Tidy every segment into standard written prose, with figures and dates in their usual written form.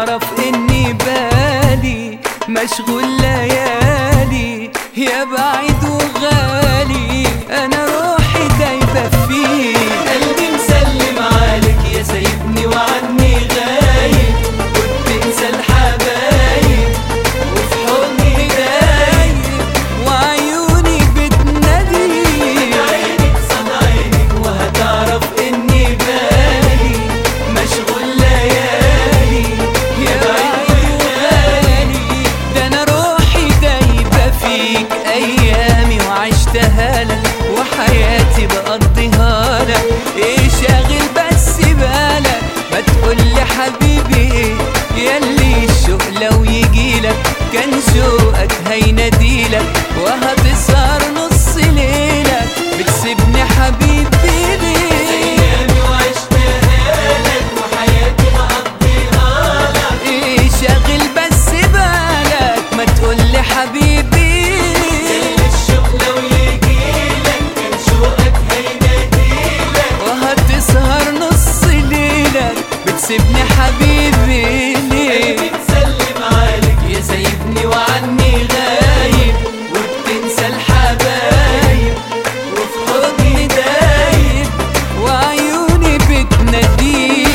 تعرف اني بالي مشغول ليالي يا بعيد وغالي، انا روحي دايبة فيك. قلبي مسلم عليك يا سايبني وعني غايب، وبتنسى الحبايب وفي حضني دايب، وعيوني بتناديك. عينك صد عينك وهتعرف اني بالي مشغول ليالي يا بعيد وغالي، ده انا روحي دايبة فيك. ايامي وعشتها لك وحياتي بقضيها لك، ايه شاغل بس بالك؟ ما تقولي حبيبي ايه ياللي الشوق لو يجيلك كان شوقك هيناديلك، وهتسهر نص ليلك بتسيبني حبيبي ليه؟ ايامي وعشتها لك وحياتي بقضيها لك، ايه شاغل بس بالك؟ ما تقولي حبيبي الشوق لو يجيلك كان شوقك هيناديلك، وهتسهر نص ليلك بتسيبني حبيبي ليه؟ قلبي مسلم عليك يا سايبني وعني غايب، وبتنسى الحبايب وفي حضني دايب، وعيوني بتناديك.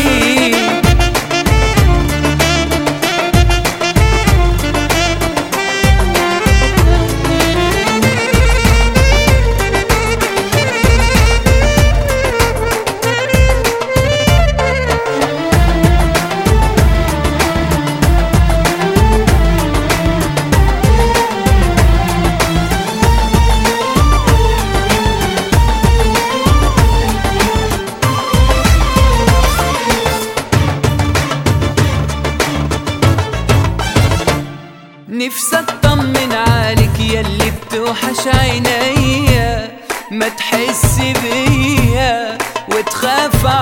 نفسي اطمن عليك ياللي بتوحش عينيا، ما تحس بيا وتخاف